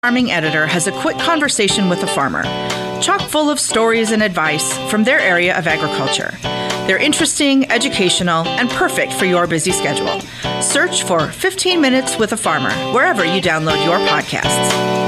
Farming Editor has a quick conversation with a farmer, chock full of stories and advice from their area of agriculture. They're interesting, educational, and perfect for your busy schedule. Search for 15 Minutes with a Farmer wherever you download your podcasts.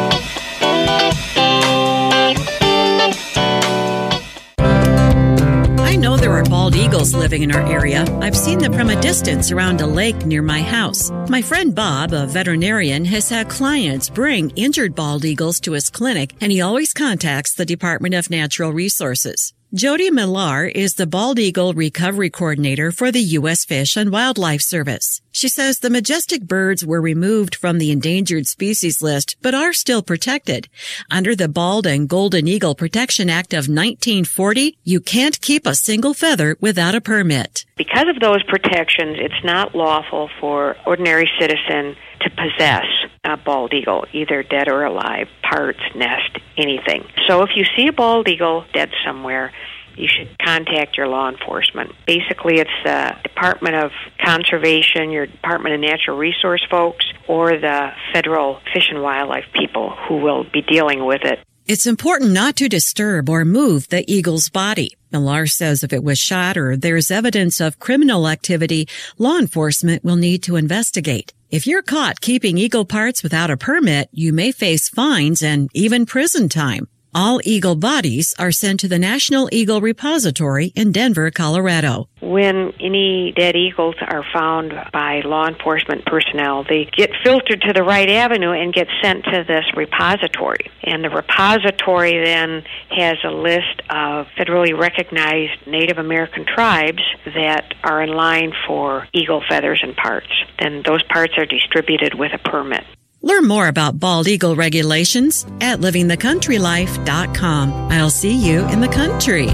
I know there are bald eagles living in our area. I've seen them from a distance around a lake near my house. My friend Bob, a veterinarian, has had clients bring injured bald eagles to his clinic, and he always contacts the Department of Natural Resources. Jody Millar is the bald eagle recovery coordinator for the U.S. Fish and Wildlife Service. She says the majestic birds were removed from the endangered species list, but are still protected. Under the Bald and Golden Eagle Protection Act of 1940, you can't keep a single feather without a permit. Because of those protections, it's not lawful for ordinary citizen to possess a bald eagle, either dead or alive, parts, nest, anything. So if you see a bald eagle dead somewhere, you should contact your law enforcement. Basically, it's the Department of Conservation, your Department of Natural Resource folks, or the federal Fish and Wildlife people who will be dealing with it. It's important not to disturb or move the eagle's body. Millar says if it was shot or there's evidence of criminal activity, law enforcement will need to investigate. If you're caught keeping eagle parts without a permit, you may face fines and even prison time. All eagle bodies are sent to the National Eagle Repository in Denver, Colorado. When any dead eagles are found by law enforcement personnel, they get filtered to the right avenue and get sent to this repository. And the repository then has a list of federally recognized Native American tribes that are in line for eagle feathers and parts. Then those parts are distributed with a permit. Learn more about bald eagle regulations at livingthecountrylife.com. I'll see you in the country.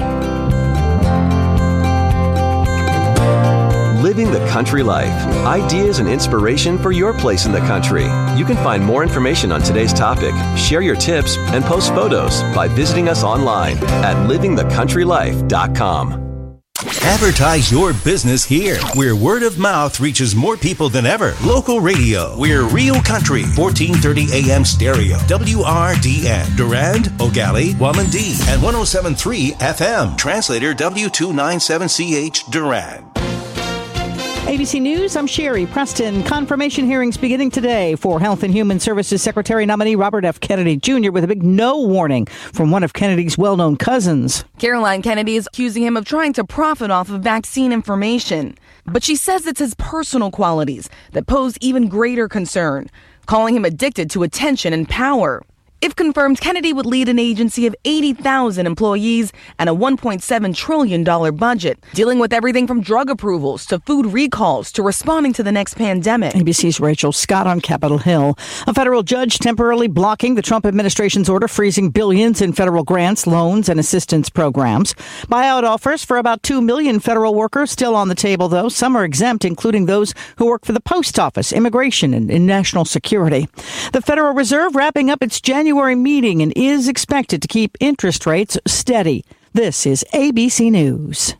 Living the Country Life. Ideas and inspiration for your place in the country. You can find more information on today's topic, share your tips, and post photos by visiting us online at livingthecountrylife.com. Advertise your business here, where word of mouth reaches more people than ever. Local radio. We're Real Country, 1430 AM stereo. WRDN. Durand, Ogali, Wamandee, and 107.3 FM. Translator W297CH Durand. ABC News, I'm Sherry Preston. Confirmation hearings beginning today for Health and Human Services Secretary nominee Robert F. Kennedy Jr. with a big no warning from one of Kennedy's well-known cousins. Caroline Kennedy is accusing him of trying to profit off of vaccine information. But she says it's his personal qualities that pose even greater concern, calling him addicted to attention and power. If confirmed, Kennedy would lead an agency of 80,000 employees and a $1.7 trillion budget, dealing with everything from drug approvals to food recalls to responding to the next pandemic. ABC's Rachel Scott on Capitol Hill. A federal judge temporarily blocking the Trump administration's order freezing billions in federal grants, loans, and assistance programs. Buyout offers for about 2 million federal workers still on the table, though. Some are exempt, including those who work for the post office, immigration, and in national security. The Federal Reserve wrapping up its January meeting and is expected to keep interest rates steady. This is ABC News.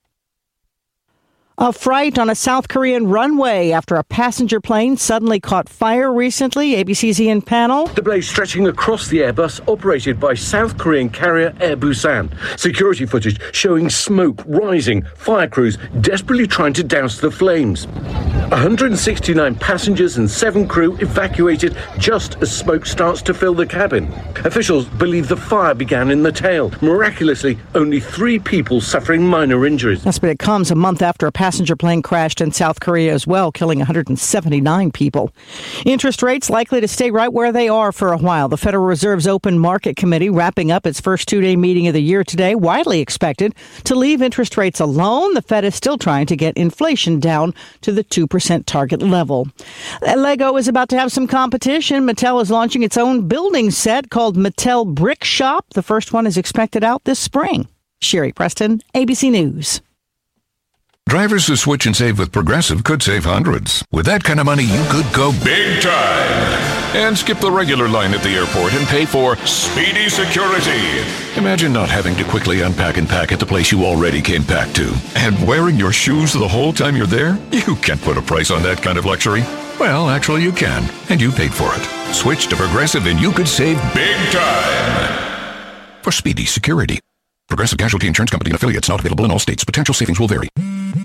A fright on a South Korean runway after a passenger plane suddenly caught fire recently. ABC's Ian Pannell. The blaze stretching across the Airbus operated by South Korean carrier Air Busan. Security footage showing smoke rising, fire crews desperately trying to douse the flames. 169 passengers and 7 crew evacuated just as smoke starts to fill the cabin. Officials believe the fire began in the tail. Miraculously, only 3 people suffering minor injuries. Yes, but it comes a month after a passenger plane crashed in South Korea as well, killing 179 people. Interest rates likely to stay right where they are for a while. The Federal Reserve's Open Market Committee wrapping up its first 2-day meeting of the year today, widely expected to leave interest rates alone. The Fed is still trying to get inflation down to the 2% target level. Lego is about to have some competition. Mattel is launching its own building set called Mattel Brick Shop. The first one is expected out this spring. Sherry Preston, ABC News. Drivers who switch and save with Progressive could save hundreds. With that kind of money, you could go big time and skip the regular line at the airport and pay for speedy security. Imagine not having to quickly unpack and pack at the place you already came packed to. And wearing your shoes the whole time you're there? You can't put a price on that kind of luxury. Well, actually you can, and you paid for it. Switch to Progressive and you could save big time. For speedy security. Progressive Casualty Insurance Company and affiliates, not available in all states. Potential savings will vary.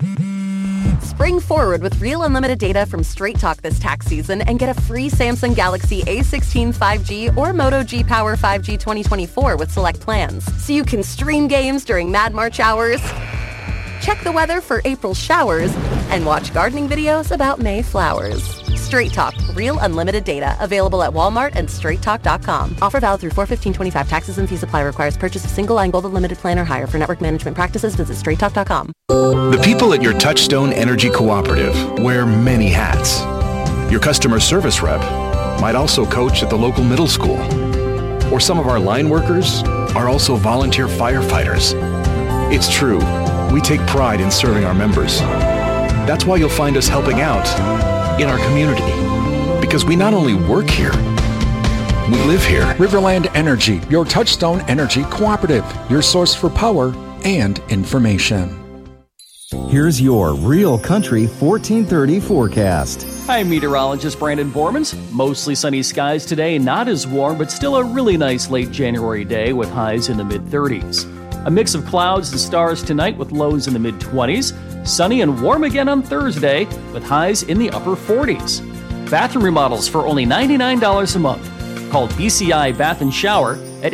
Spring forward with real unlimited data from Straight Talk this tax season and get a free Samsung Galaxy A16 5G or Moto G Power 5G 2024 with select plans. So you can stream games during Mad March hours, check the weather for April showers, and watch gardening videos about May flowers. Straight Talk, real unlimited data. Available at Walmart and straighttalk.com. Offer valid through 4/15/25. Taxes and fees apply. Requires purchase of single line gold unlimited plan or higher. For network management practices, visit straighttalk.com. The people at your Touchstone Energy Cooperative wear many hats. Your customer service rep might also coach at the local middle school. Or some of our line workers are also volunteer firefighters. It's true, we take pride in serving our members. That's why you'll find us helping out in our community. Because we not only work here, we live here. Riverland Energy, your Touchstone Energy Cooperative, your source for power and information. Here's your Real Country 1430 forecast. Hi, meteorologist Brandon Bormans. Mostly sunny skies today, not as warm, but still a really nice late January day with highs in the mid-30s. A mix of clouds and stars tonight with lows in the mid-20s. Sunny and warm again on Thursday with highs in the upper 40s. Bathroom remodels for only $99 a month. Call BCI Bath & Shower at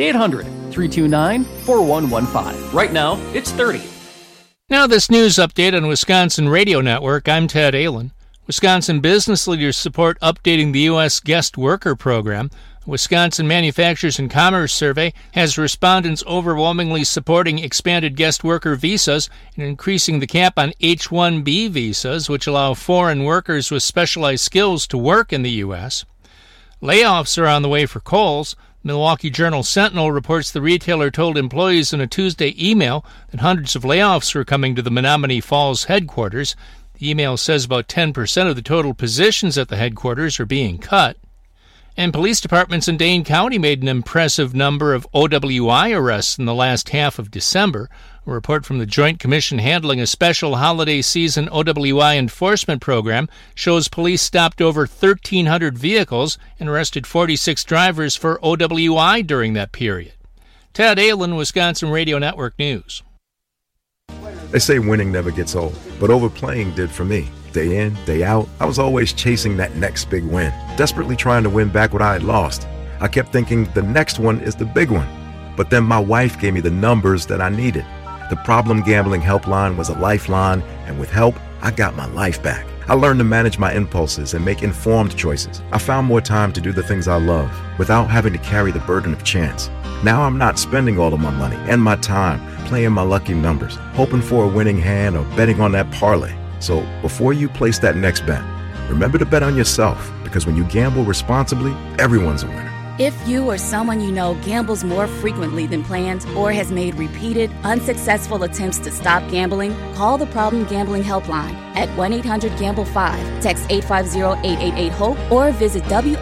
800-329-4115. Right now, it's 30. Now this news update on Wisconsin Radio Network. I'm Ted Allen. Wisconsin business leaders support updating the U.S. Guest Worker Program. The Wisconsin Manufacturers and Commerce Survey has respondents overwhelmingly supporting expanded guest worker visas and increasing the cap on H-1B visas, which allow foreign workers with specialized skills to work in the U.S. Layoffs are on the way for Kohl's. Milwaukee Journal-Sentinel reports the retailer told employees in a Tuesday email that hundreds of layoffs were coming to the Menominee Falls headquarters. The email says about 10% of the total positions at the headquarters are being cut. And police departments in Dane County made an impressive number of OWI arrests in the last half of December. A report from the Joint Commission handling a special holiday season OWI enforcement program shows police stopped over 1,300 vehicles and arrested 46 drivers for OWI during that period. Ted Allen, Wisconsin Radio Network News. They say winning never gets old, but overplaying did for me. Day in, day out, I was always chasing that next big win, desperately trying to win back what I had lost. I kept thinking the next one is the big one. But then my wife gave me the numbers that I needed. The Problem Gambling Helpline was a lifeline, and with help, I got my life back. I learned to manage my impulses and make informed choices. I found more time to do the things I love without having to carry the burden of chance. Now I'm not spending all of my money and my time playing my lucky numbers, hoping for a winning hand or betting on that parlay. So before you place that next bet, remember to bet on yourself, because when you gamble responsibly, everyone's a winner. If you or someone you know gambles more frequently than planned or has made repeated, unsuccessful attempts to stop gambling, call the Problem Gambling Helpline at 1-800-GAMBLE-5. Text 850-888-HOPE or visit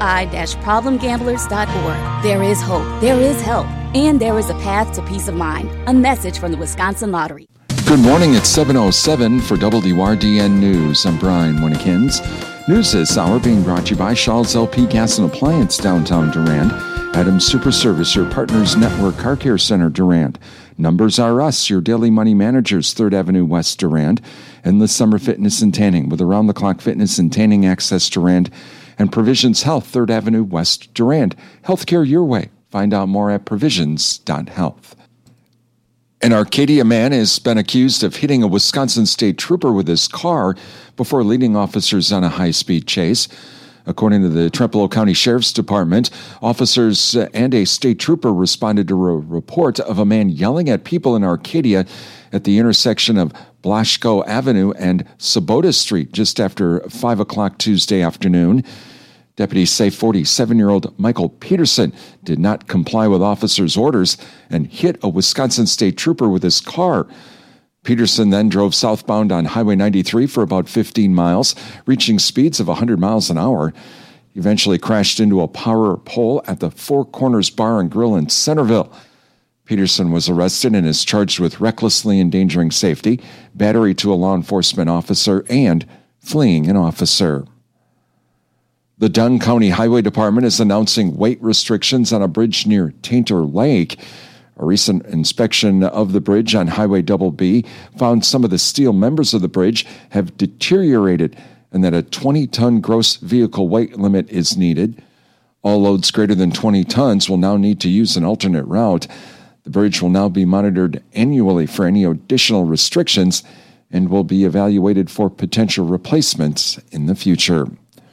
wi-problemgamblers.org. There is hope, there is help, and there is a path to peace of mind. A message from the Wisconsin Lottery. Good morning, it's 7:07 for WRDN News. I'm Brian Winnekins. News this hour being brought to you by Shaw's LP Gas and Appliance, downtown Durand. Adams Super Service, your Partners Network Car Care Center, Durand. Numbers Are Us, your daily money managers, 3rd Avenue West, Durand. Endless Summer Fitness and Tanning with around-the-clock fitness and tanning access, Durand. And Provisions Health, 3rd Avenue West, Durand. Healthcare your way. Find out more at provisions.health. An Arcadia man has been accused of hitting a Wisconsin state trooper with his car before leading officers on a high-speed chase. According to the Trempealeau County Sheriff's Department, officers and a state trooper responded to a report of a man yelling at people in Arcadia at the intersection of Blaschko Avenue and Sabota Street just after 5 o'clock Tuesday afternoon. Deputies say 47-year-old Michael Peterson did not comply with officers' orders and hit a Wisconsin state trooper with his car. Peterson then drove southbound on Highway 93 for about 15 miles, reaching speeds of 100 miles an hour. He eventually crashed into a power pole at the Four Corners Bar and Grill in Centerville. Peterson was arrested and is charged with recklessly endangering safety, battery to a law enforcement officer, and fleeing an officer. The Dunn County Highway Department is announcing weight restrictions on a bridge near Tainter Lake. A recent inspection of the bridge on Highway BB found some of the steel members of the bridge have deteriorated and that a 20-ton gross vehicle weight limit is needed. All loads greater than 20 tons will now need to use an alternate route. The bridge will now be monitored annually for any additional restrictions and will be evaluated for potential replacements in the future.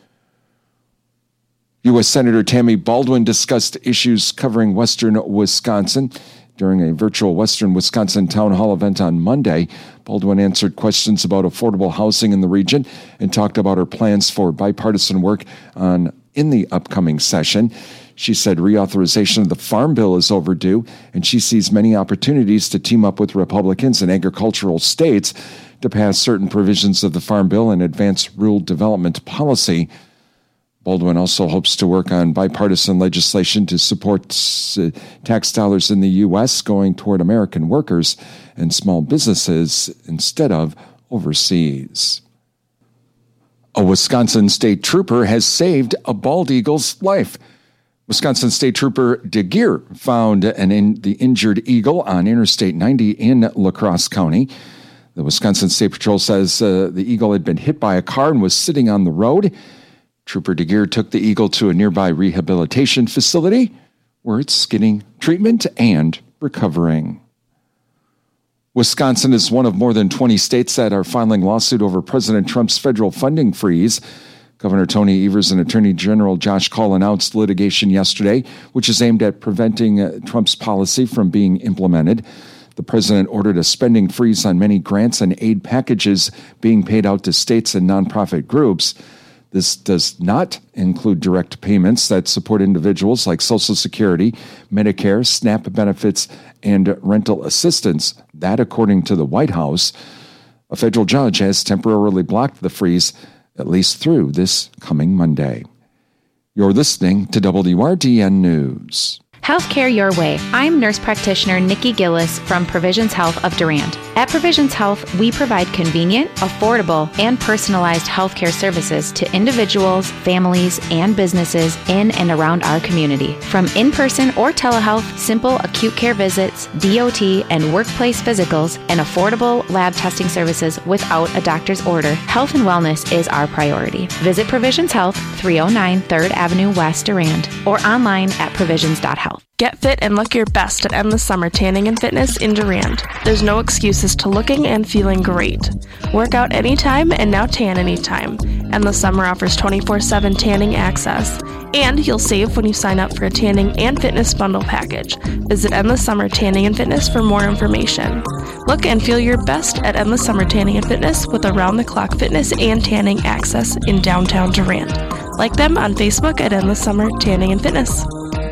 U.S. Senator Tammy Baldwin discussed issues covering western Wisconsin during a virtual Western Wisconsin Town Hall event on Monday. Baldwin answered questions about affordable housing in the region and talked about her plans for bipartisan work in the upcoming session. She said reauthorization of the Farm Bill is overdue, and she sees many opportunities to team up with Republicans in agricultural states to pass certain provisions of the Farm Bill and advance rural development policy. Baldwin also hopes to work on bipartisan legislation to support tax dollars in the U.S. going toward American workers and small businesses instead of overseas. A Wisconsin state trooper has saved a bald eagle's life. Wisconsin State Trooper DeGeer found the injured eagle on Interstate 90 in La Crosse County. The Wisconsin State Patrol says the eagle had been hit by a car and was sitting on the road. Trooper DeGeer took the eagle to a nearby rehabilitation facility where it's getting treatment and recovering. Wisconsin is one of more than 20 states that are filing lawsuit over President Trump's federal funding freeze. Governor Tony Evers and Attorney General Josh Kaul announced litigation yesterday, which is aimed at preventing Trump's policy from being implemented. The president ordered a spending freeze on many grants and aid packages being paid out to states and nonprofit groups. This does not include direct payments that support individuals like Social Security, Medicare, SNAP benefits, and rental assistance. That, according to the White House, a federal judge has temporarily blocked the freeze at least through this coming Monday. You're listening to WRDN News. Healthcare your way. I'm nurse practitioner Nikki Gillis from Provisions Health of Durand. At Provisions Health, we provide convenient, affordable, and personalized healthcare services to individuals, families, and businesses in and around our community. From in-person or telehealth, simple acute care visits, DOT, and workplace physicals, and affordable lab testing services without a doctor's order, health and wellness is our priority. Visit Provisions Health, 309 3rd Avenue West, Durand, or online at provisions.health. Get fit and look your best at Endless Summer Tanning and Fitness in Durand. There's no excuses to looking and feeling great. Work out anytime and now tan anytime. Endless Summer offers 24/7 tanning access. And you'll save when you sign up for a tanning and fitness bundle package. Visit Endless Summer Tanning and Fitness for more information. Look and feel your best at Endless Summer Tanning and Fitness with around-the-clock fitness and tanning access in downtown Durand. Like them on Facebook at Endless Summer Tanning and Fitness.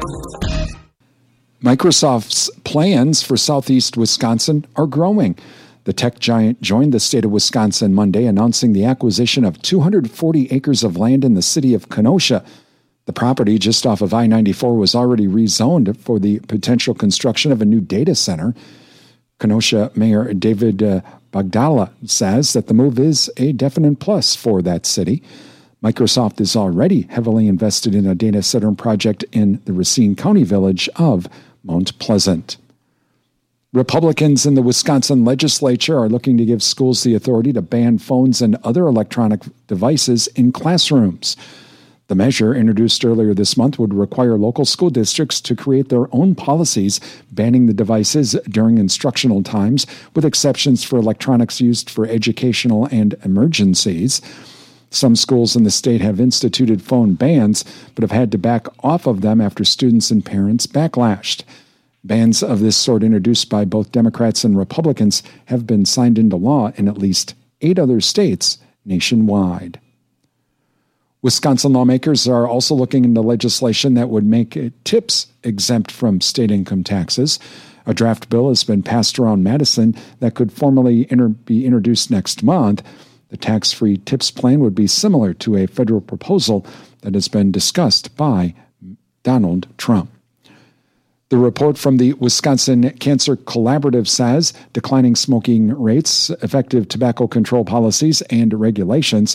Microsoft's plans for southeast Wisconsin are growing. The tech giant joined the state of Wisconsin Monday, announcing the acquisition of 240 acres of land in the city of Kenosha. The property just off of I-94 was already rezoned for the potential construction of a new data center. Kenosha Mayor David Bogdala says that the move is a definite plus for that city. Microsoft is already heavily invested in a data center project in the Racine County village of Mount Pleasant. Republicans in the Wisconsin legislature are looking to give schools the authority to ban phones and other electronic devices in classrooms. The measure, introduced earlier this month, would require local school districts to create their own policies banning the devices during instructional times, with exceptions for electronics used for educational and emergencies. Some schools in the state have instituted phone bans, but have had to back off of them after students and parents backlashed. Bans of this sort, introduced by both Democrats and Republicans, have been signed into law in at least 8 other states nationwide. Wisconsin lawmakers are also looking into legislation that would make tips exempt from state income taxes. A draft bill has been passed around Madison that could formally be introduced next month. The tax-free tips plan would be similar to a federal proposal that has been discussed by Donald Trump. The report from the Wisconsin Cancer Collaborative says declining smoking rates, effective tobacco control policies, and regulations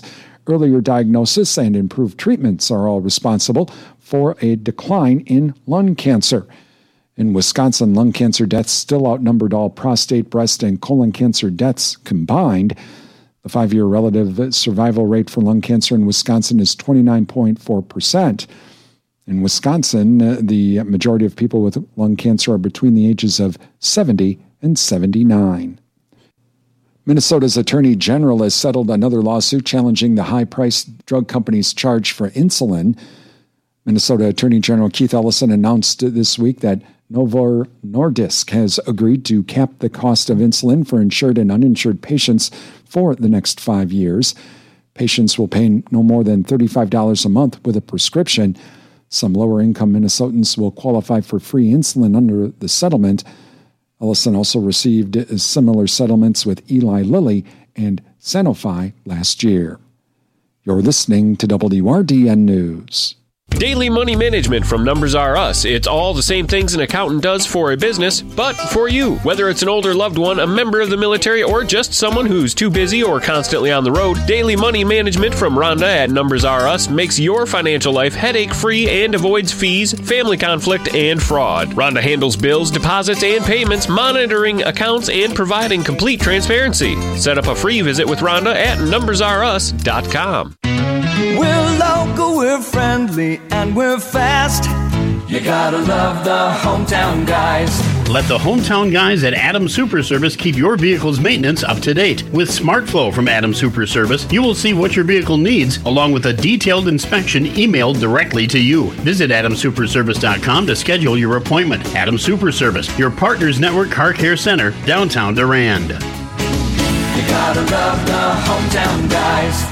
Earlier diagnosis and improved treatments are all responsible for a decline in lung cancer. In Wisconsin, lung cancer deaths still outnumbered all prostate, breast, and colon cancer deaths combined. The 5-year relative survival rate for lung cancer in Wisconsin is 29.4%. In Wisconsin, the majority of people with lung cancer are between the ages of 70 and 79. Minnesota's Attorney General has settled another lawsuit challenging the high-priced drug company's charge for insulin. Minnesota Attorney General Keith Ellison announced this week that Novo Nordisk has agreed to cap the cost of insulin for insured and uninsured patients for the next 5 years. Patients will pay no more than $35 a month with a prescription. Some lower-income Minnesotans will qualify for free insulin under the settlement. Ellison also received similar settlements with Eli Lilly and Sanofi last year. You're listening to WRDN News. Daily money management from Numbers R Us. It's all the same things an accountant does for a business, but for you. Whether it's an older loved one, a member of the military, or just someone who's too busy or constantly on the road, daily money management from Rhonda at Numbers R Us makes your financial life headache-free and avoids fees, family conflict, and fraud. Rhonda handles bills, deposits, and payments, monitoring accounts, and providing complete transparency. Set up a free visit with Rhonda at numbersrus.com. We're local, we're friendly, and we're fast. You gotta love the hometown guys. Let the hometown guys at Adams Super Service keep your vehicle's maintenance up to date. With SmartFlow from Adams Super Service, you will see what your vehicle needs, along with a detailed inspection emailed directly to you. Visit AdamSuperService.com to schedule your appointment. Adams Super Service, your Partners Network Car Care Center, downtown Durand. You gotta love the hometown guys.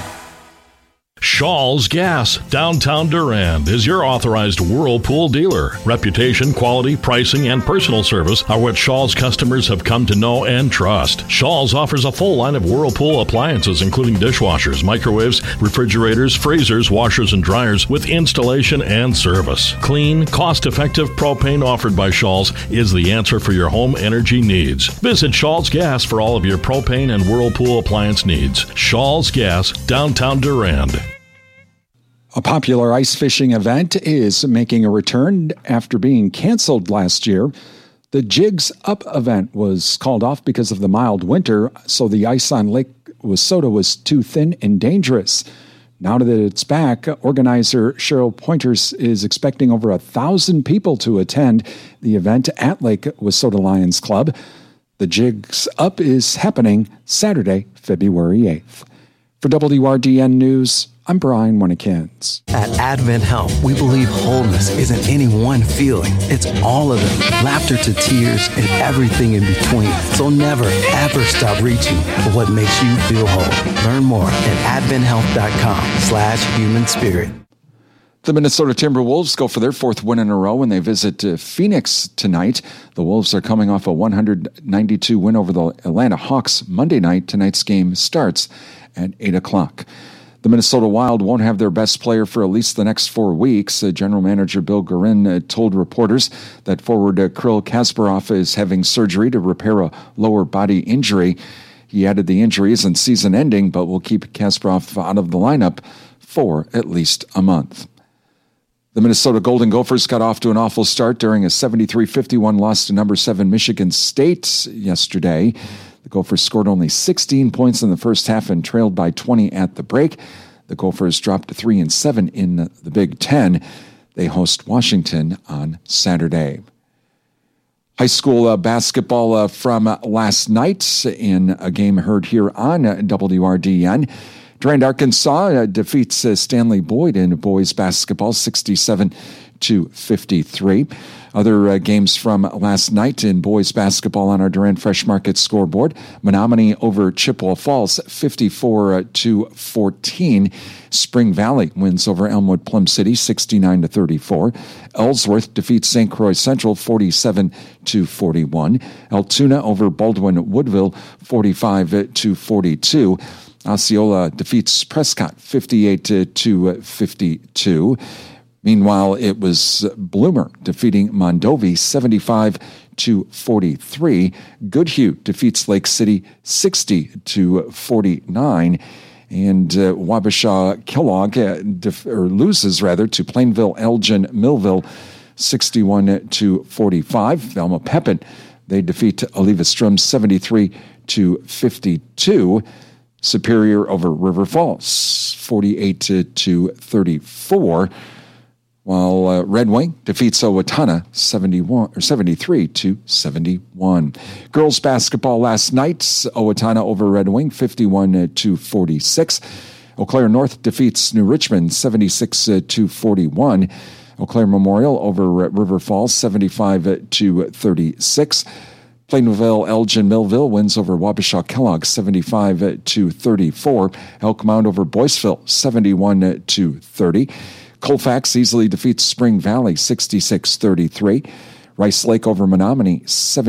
Shaw's Gas, downtown Durand, is your authorized Whirlpool dealer. Reputation, quality, pricing, and personal service are what Shaw's customers have come to know and trust. Shaw's offers a full line of Whirlpool appliances, including dishwashers, microwaves, refrigerators, freezers, washers, and dryers, with installation and service. Clean, cost-effective propane offered by Shaw's is the answer for your home energy needs. Visit Shaw's Gas for all of your propane and Whirlpool appliance needs. Shaw's Gas, downtown Durand. A popular ice fishing event is making a return after being canceled last year. The Jigs Up event was called off because of the mild winter, so the ice on Lake Wissota was too thin and dangerous. Now that it's back, organizer Cheryl Pointers is expecting over 1,000 people to attend the event at Lake Wissota Lions Club. The Jigs Up is happening Saturday, February 8th. For WRDN News, I'm Brian Winnikins. At Advent Health, we believe wholeness isn't any one feeling. It's all of them. Laughter to tears and everything in between. So never, ever stop reaching for what makes you feel whole. Learn more at adventhealth.com/human spirit. The Minnesota Timberwolves go for their fourth win in a row when they visit Phoenix tonight. The Wolves are coming off a 192 win over the Atlanta Hawks Monday night. Tonight's game starts at 8 o'clock. The Minnesota Wild won't have their best player for at least the next 4 weeks. General Manager Bill Guerin told reporters that forward Kirill Kasparov is having surgery to repair a lower body injury. He added the injury isn't season-ending, but will keep Kasparov out of the lineup for at least a month. The Minnesota Golden Gophers got off to an awful start during a 73-51 loss to number 7 Michigan State yesterday. The Gophers scored only 16 points in the first half and trailed by 20 at the break. The Gophers dropped to 3-7 in the Big Ten. They host Washington on Saturday. High school basketball from last night in a game heard here on WRDN. Durand, Arkansas defeats Stanley Boyd in boys basketball 67-53. Other games from last night in boys basketball on our Durand Fresh Market scoreboard. Menominee over Chippewa Falls 54-14. Spring Valley wins over Elmwood Plum City 69-34. Ellsworth defeats St. Croix Central 47-41. Altoona over Baldwin Woodville 45-42. Osceola defeats Prescott 58-52. Meanwhile, it was Bloomer defeating Mondovi 75-43. Goodhue defeats Lake City 60-49. And Wabasha Kellogg loses to Plainville Elgin Millville 61-45. Velma Pepin, they defeat Oliva Strum 73-52. Superior over River Falls 48-34. While Red Wing defeats Owatonna 73-71. Girls basketball last night, Owatonna over Red Wing 51-46. Eau Claire North defeats New Richmond 76-41. Eau Claire Memorial over River Falls 75-36. Plainville Elgin Millville wins over Wabasha Kellogg 75-34. Elk Mound over Boyceville 71-30. Colfax easily defeats Spring Valley 66-33. Rice Lake over Menominee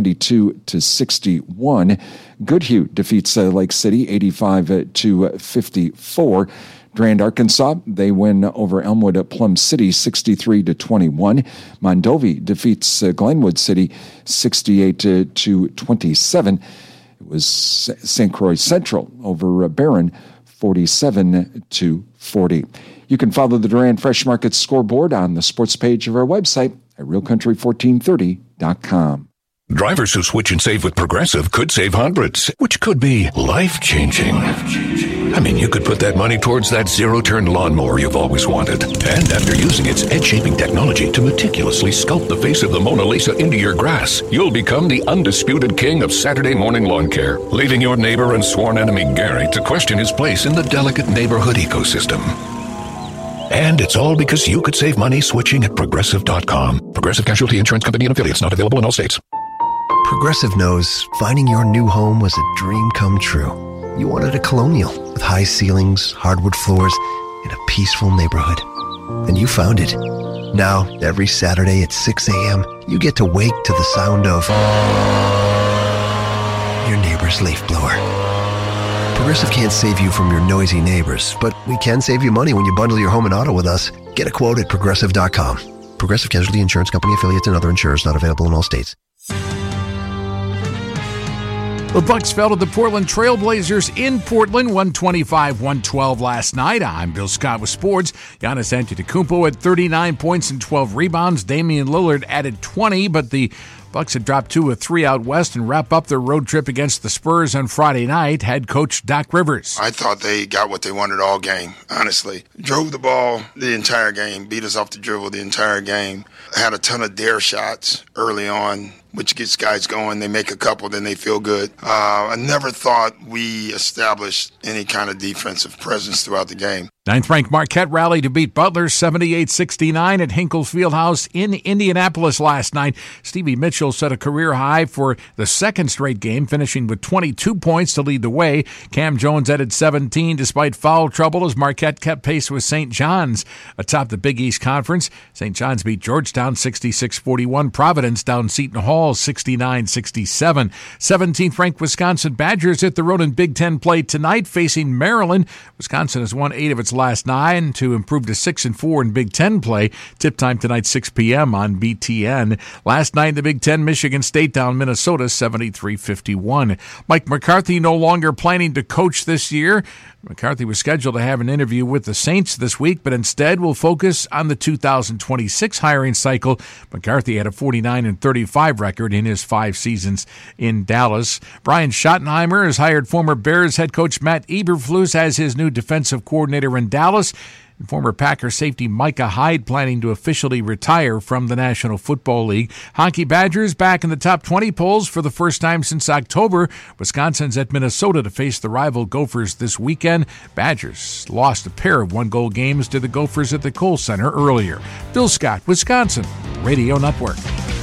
72-61. Goodhue defeats Lake City 85-54. Grand Arkansas, they win over Elmwood at Plum City 63-21. Mondovi defeats Glenwood City 68-27. It was St. Croix Central over Barron 47-40. You can follow the Durand Fresh Market scoreboard on the sports page of our website at realcountry1430.com. Drivers who switch and save with Progressive could save hundreds, which could be life-changing. I mean, you could put that money towards that zero-turn lawnmower you've always wanted. And after using its edge-shaping technology to meticulously sculpt the face of the Mona Lisa into your grass, you'll become the undisputed king of Saturday morning lawn care, leaving your neighbor and sworn enemy Gary to question his place in the delicate neighborhood ecosystem. And it's all because you could save money switching at Progressive.com. Progressive Casualty Insurance Company and affiliates, not available in all states. Progressive knows finding your new home was a dream come true. You wanted a colonial with high ceilings, hardwood floors, and a peaceful neighborhood. And you found it. Now, every Saturday at 6 a.m., you get to wake to the sound of your neighbor's leaf blower. Progressive can't save you from your noisy neighbors, but we can save you money when you bundle your home and auto with us. Get a quote at Progressive.com. Progressive Casualty Insurance Company, affiliates, and other insurers not available in all states. The Bucks fell to the Portland Trailblazers in Portland, 125-112 last night. I'm Bill Scott with sports. Giannis Antetokounmpo had 39 points and 12 rebounds. Damian Lillard added 20, but the Bucks had dropped 2 of 3 out west and wrap up their road trip against the Spurs on Friday night. Head coach Doc Rivers. I thought they got what they wanted all game, honestly. Drove the ball the entire game, beat us off the dribble the entire game. Had a ton of dare shots early on, which gets guys going. They make a couple, then they feel good. I never thought we established any kind of defensive presence throughout the game. Ninth-ranked Marquette rallied to beat Butler 78-69 at Hinkle Fieldhouse in Indianapolis last night. Stevie Mitchell set a career high for the second straight game, finishing with 22 points to lead the way. Cam Jones added 17 despite foul trouble as Marquette kept pace with St. John's. Atop the Big East Conference, St. John's beat Georgetown 66-41. Providence down Seton Hall 69-67. 17th-ranked Wisconsin Badgers hit the road in Big Ten play tonight, facing Maryland. Wisconsin has won 8 of its last 9 to improve to 6-4 in Big Ten play. Tip time tonight, 6 p.m. on BTN. Last night in the Big Ten, Michigan State down Minnesota 73-51. Mike McCarthy no longer planning to coach this year. McCarthy was scheduled to have an interview with the Saints this week, but instead will focus on the 2026 hiring cycle. McCarthy had a 49-35 record in his 5 seasons in Dallas. Brian Schottenheimer has hired former Bears head coach Matt Eberflus as his new defensive coordinator in Dallas. And former Packer safety Micah Hyde planning to officially retire from the National Football League. Hockey Badgers back in the top 20 polls for the first time since October. Wisconsin's at Minnesota to face the rival Gophers this weekend. Badgers lost a pair of 1-goal games to the Gophers at the Kohl Center earlier. Bill Scott, Wisconsin Radio Network.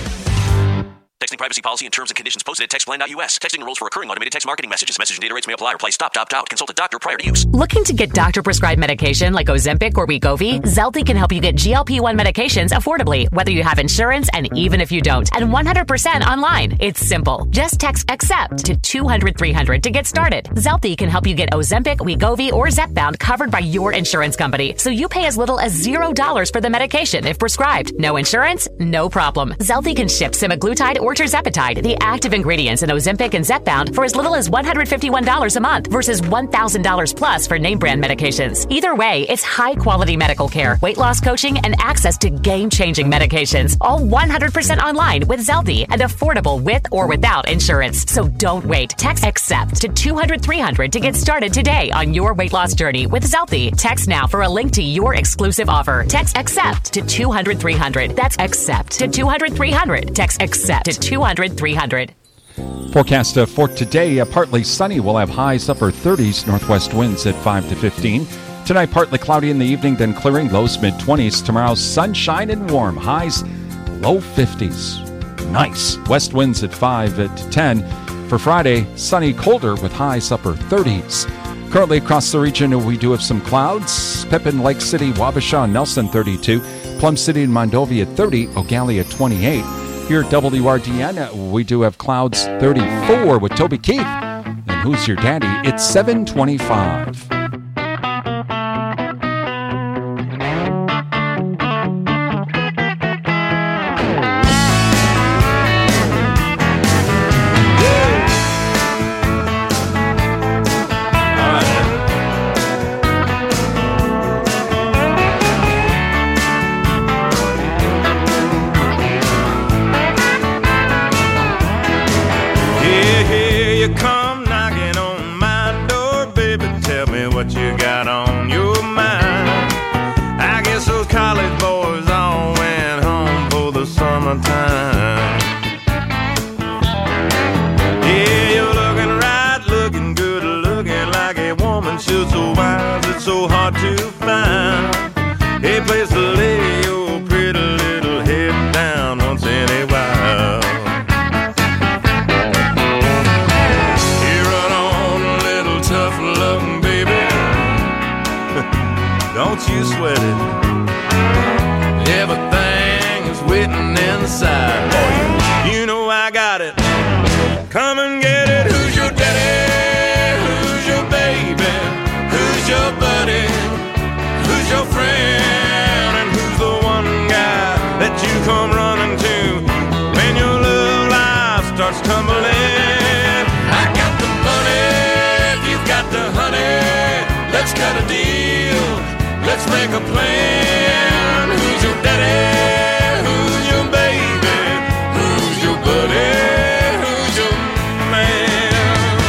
Texting privacy policy and terms and conditions posted at textplan.us. Texting rules for recurring automated text marketing messages. Message and data rates may apply. Reply stop, opt out. Consult a doctor prior to use. Looking to get doctor-prescribed medication like Ozempic or Wegovy? Zelty can help you get GLP-1 medications affordably, whether you have insurance and even if you don't, and 100% online. It's simple. Just text ACCEPT to 200-300 to get started. Zelty can help you get Ozempic, Wegovy, or Zepbound covered by your insurance company, so you pay as little as $0 for the medication if prescribed. No insurance? No problem. Zelty can ship semaglutide or tirzepatide, the active ingredients in Ozempic and Zepbound, for as little as $151 a month versus $1,000 plus for name brand medications. Either way, it's high-quality medical care, weight loss coaching, and access to game-changing medications, all 100% online with Zelty and affordable with or without insurance. So don't wait. Text ACCEPT to 200-300 to get started today on your weight loss journey with Zelty. Text now for a link to your exclusive offer. Text ACCEPT to 200-300. That's ACCEPT to 200-300. Text ACCEPT to 200-300. Forecast for today, partly sunny. We'll have highs upper 30s, northwest winds at 5 to 15. Tonight, partly cloudy in the evening, then clearing, lows mid-20s. Tomorrow, sunshine and warm, highs low 50s. Nice. West winds at 5 to 10. For Friday, sunny, colder with highs upper 30s. Currently across the region, we do have some clouds. Pepin, Lake City, Wabasha, and Nelson 32. Plum City and Mondovi at 30. O'Galley at 28. Here at WRDN, we do have clouds 34 with Toby Keith. And Who's Your Daddy? It's 7:25. Make a plan. Who's your daddy? Who's your baby? Who's your buddy? Who's your man?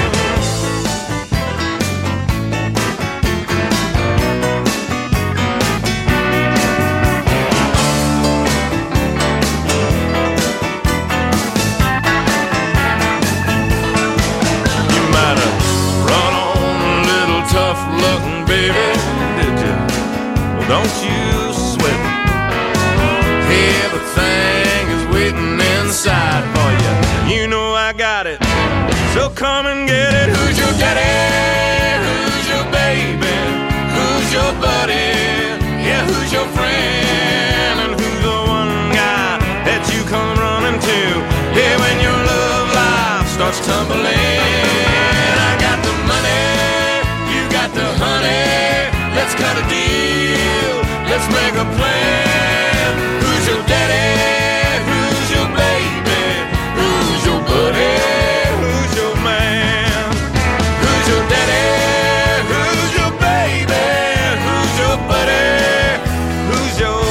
You might have run on a little tough looking baby. Don't you sweat it. Everything is waiting inside for you. You know I got it. So come and get it. Who's your daddy? Who's your baby? Who's your buddy? Yeah, who's your friend? And who's the one guy that you come running to? Hey, when your love life starts tumbling. I got the money. You got the honey. Let's cut a deal. Let's make a plan. Who's your daddy? Who's your baby? Who's your buddy? Who's your man? Who's your daddy? Who's your baby? Who's your buddy? Who's your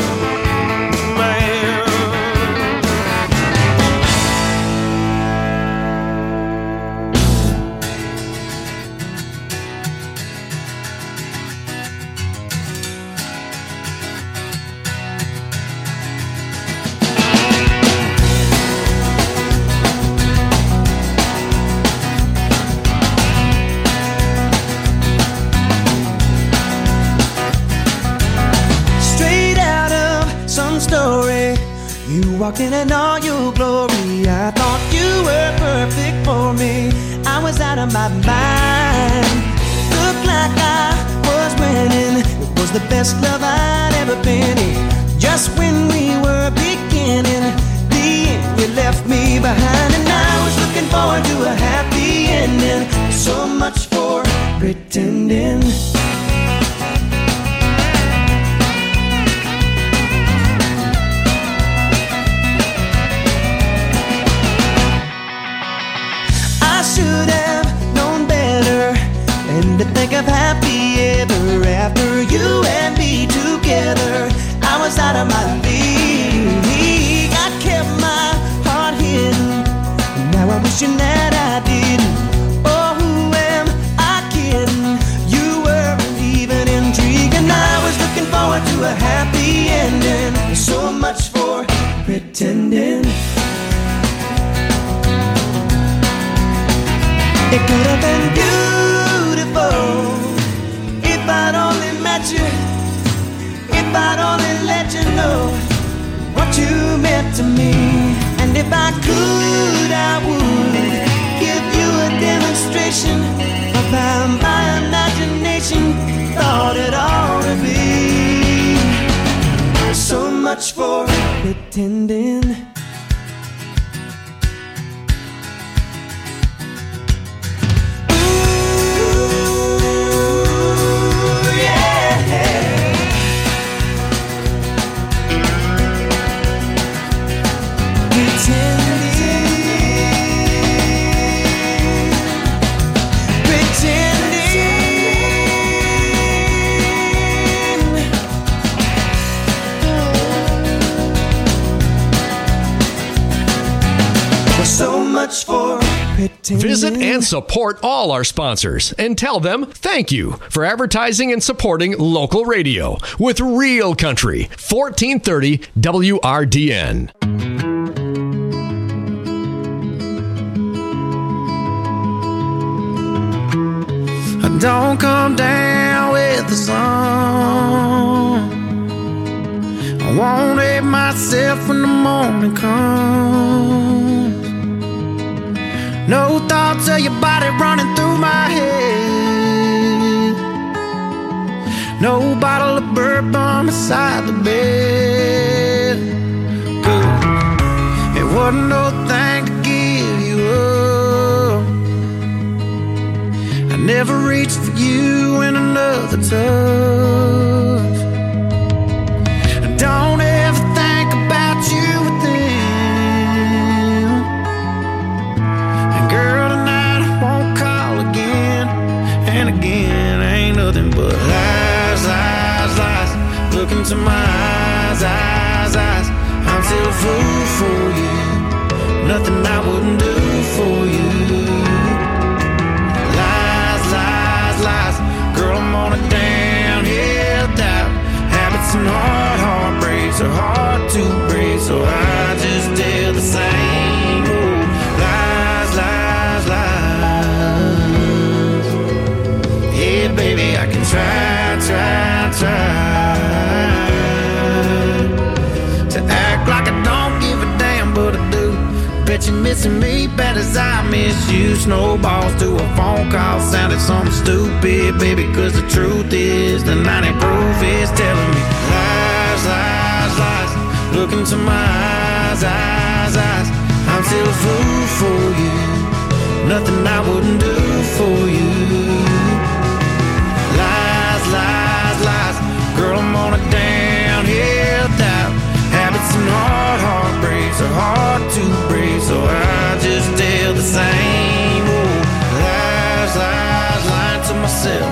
man? Walked in all your glory. I thought you were perfect for me. I was out of my mind. Looked like I was winning. It was the best love I'd ever been in. Just when we were beginning, the end you left me behind. And I was looking forward to a happy ending. So much for pretending. happy ever after. You and me together, I was out of my league. I kept my heart hidden, now I'm wishing that I didn't. Oh, who am I kidding? You weren't even intrigued, and I was looking forward to a happy ending. So much for pretending. It could have been beautiful if I'd only met you, if I'd only let you know what you meant to me. And if I could, I would give you a demonstration of how my imagination thought it ought to be. So much for pretending. Visit and support all our sponsors and tell them thank you for advertising and supporting local radio with Real Country 1430 WRDN. I don't come down with the sun. I won't hate myself when the morning comes. No thoughts of your body running through my head. No bottle of bourbon beside the bed. Good. It wasn't no thing to give you up. I never reached for you in another touch. I don't ever think about you with them. Girl, tonight I won't call again. And again, ain't nothing but lies, lies, lies. Look into my eyes, eyes, eyes. I'm still a fool for you. Nothing I wouldn't do for you. Lies, lies, lies. Girl, I'm on a downhill dive. Habits and heartbreaks are hard to break, so I just tell the same old lies, lies, lies. Yeah, baby, I can try, try, try to act like I don't give a damn, but I do. Bet you're missing me bad as I miss you. Snowballs to a phone call sounded something stupid, baby, cause the truth is the 90 proof is telling me lies, lies, lies. Look into my eyes, eyes, eyes. I'm still a fool for you. Nothing I wouldn't do for you. Lies, lies, lies. Girl, I'm on a downhill dive. Habits and heartbreaks are hard to break, so I just tell the same old lies, lies, lying to myself.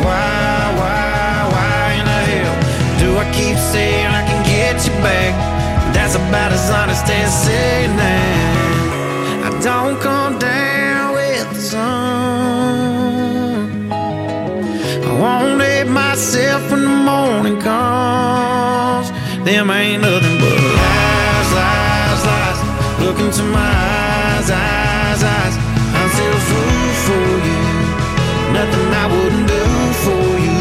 Why in the hell do I keep saying I can get you back? That's about as honest as saying that. I don't come down with the sun. I won't hate myself when the morning comes. Them ain't nothing but lies, lies, lies. Look into my eyes, eyes, eyes. I'm still a fool for you. Nothing I wouldn't do for you.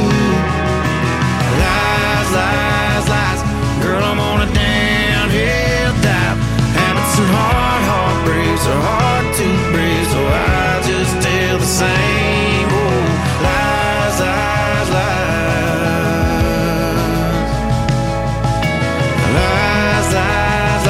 Lies, lies, lies. Girl, I'm on a downhill dive. Habits and heartbreaks are hard to break, so I just tell the same old lies, lies, lies. Lies, lies,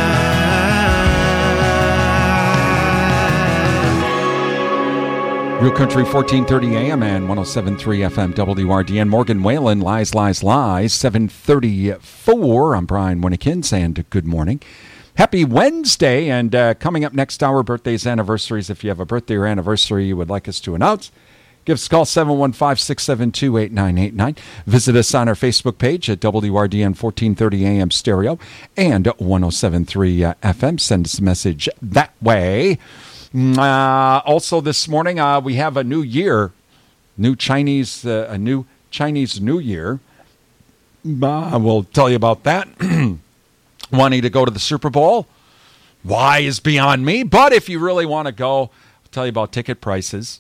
lies. Real Country 1430 AM and 107.3 FM WRDN. Morgan Whalen, Lies, Lies, Lies, 7:34. I'm Brian Winnekins, and good morning. Happy Wednesday, and coming up next hour, birthdays, anniversaries. If you have a birthday or anniversary you would like us to announce, Give us a call, 715-672-8989. Visit us on our Facebook page at WRDN 1430 AM stereo and 107.3 FM. Send us a message that way. Also this morning, we have a new year, a new Chinese New Year. We'll tell you about that. Wanting to go to the Super Bowl? Why is beyond me. But if you really want to go, I'll tell you about ticket prices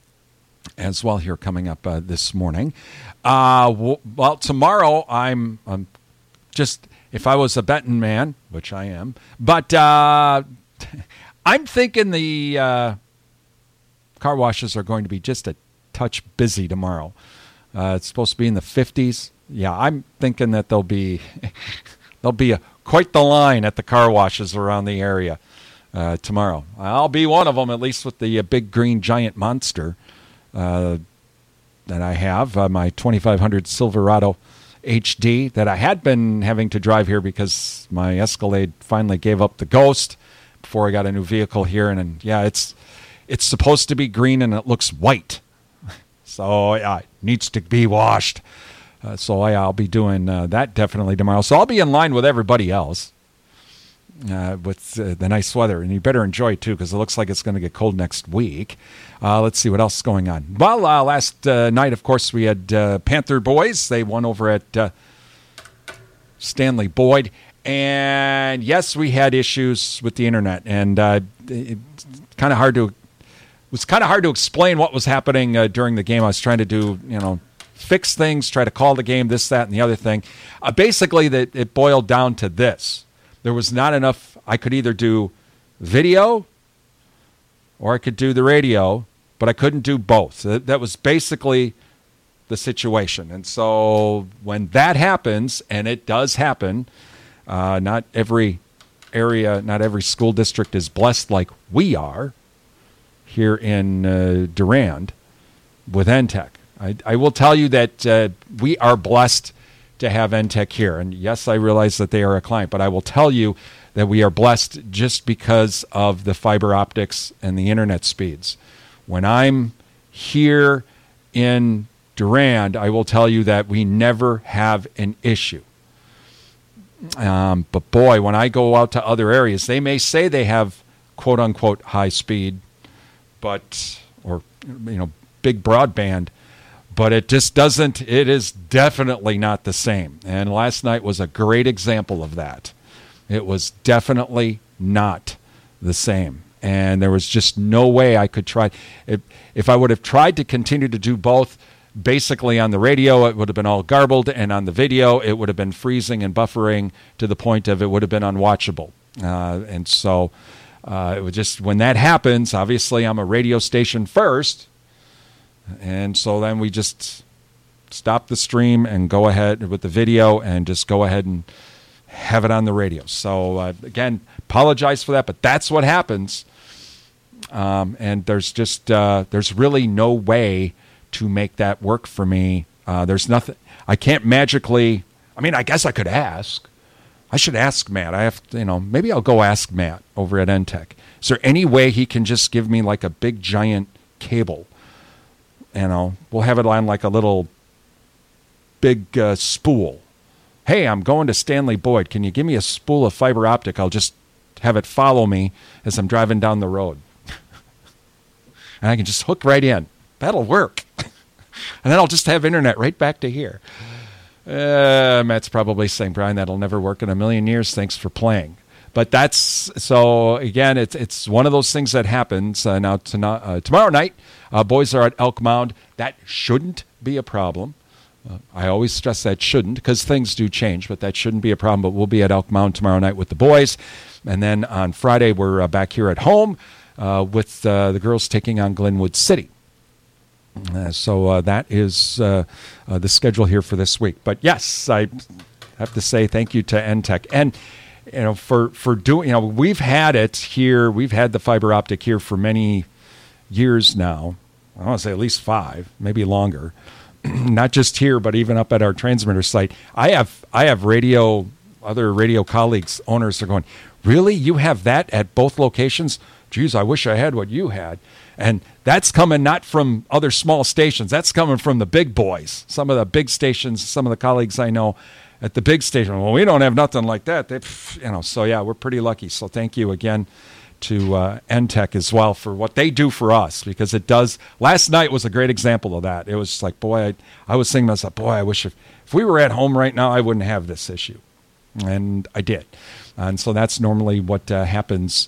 as well here coming up this morning. Well, tomorrow I'm just, if I was a betting man, which I am, but I'm thinking the car washes are going to be just a touch busy tomorrow. It's supposed to be in the 50s. Yeah, I'm thinking that there'll be quite the line at the car washes around the area tomorrow. I'll be one of them, at least with the big green giant monster that I have, my 2500 Silverado HD that I had been having to drive here because my Escalade finally gave up the ghost before I got a new vehicle here. And yeah, it's supposed to be green and it looks white. So it needs to be washed. So I'll be doing that definitely tomorrow. So I'll be in line with everybody else with the nice weather. And you better enjoy it, too, because it looks like it's going to get cold next week. Let's see what else is going on. Well, last night, of course, we had Panther boys. They won over at Stanley Boyd. And, yes, we had issues with the Internet. And it's kind of hard to... It was kind of hard to explain what was happening during the game. I was trying to do, fix things, try to call the game, this, that, and the other thing. Basically, it boiled down to this. There was not enough. I could either do video or I could do the radio, but I couldn't do both. That was basically the situation. And so when that happens, and it does happen, not every area, not every school district is blessed like we are here in Durand with NTEC. I will tell you that we are blessed to have NTEC here. And yes, I realize that they are a client, but I will tell you that we are blessed just because of the fiber optics and the internet speeds. When I'm here in Durand, I will tell you that we never have an issue. But boy, when I go out to other areas, they may say they have quote unquote high speed, or big broadband, but it just doesn't, it is definitely not the same. And last night was a great example of that. It was definitely not the same. And there was just no way I could try. If I would have tried to continue to do both, basically on the radio, it would have been all garbled. And on the video, it would have been freezing and buffering to the point of it would have been unwatchable. And so it was just, when that happens, obviously I'm a radio station first. And so then we just stop the stream and go ahead with the video and just go ahead and have it on the radio. So, again, apologize for that, but that's what happens. And there's just, there's really no way to make that work for me. There's nothing, I can't magically, I guess I could ask. I should ask Matt. I have to, maybe I'll go ask Matt over at NTEC. Is there any way he can just give me like a big giant cable? We'll have it on like a little big spool. Hey, I'm going to Stanley Boyd. Can you give me a spool of fiber optic? I'll just have it follow me as I'm driving down the road. And I can just hook right in. That'll work. And then I'll just have internet right back to here. Matt's probably saying, Brian, that'll never work in a million years. Thanks for playing. But that's, so again, it's one of those things that happens. Now, tomorrow night, boys are at Elk Mound. That shouldn't be a problem. I always stress that shouldn't, because things do change, but that shouldn't be a problem. But we'll be at Elk Mound tomorrow night with the boys. And then on Friday, we're back here at home with the girls taking on Glenwood City. So that is the schedule here for this week. But yes, I have to say thank you to NTEC. And for doing, we've had it here. We've had the fiber optic here for many years now. I want to say at least 5, maybe longer. Not just here, but even up at our transmitter site. I have other radio colleagues, owners are going, really? You have that at both locations? geez, I wish I had what you had. And that's coming not from other small stations. That's coming from the big boys. Some of the big stations, some of the colleagues I know at the big station, well, we don't have nothing like that. So yeah, we're pretty lucky. So thank you again to NTEC as well for what they do for us, because it does. Last night was a great example of that. It was just like, boy, I was thinking to myself, boy, I wish if we were at home right now, I wouldn't have this issue. And I did. And so that's normally what happens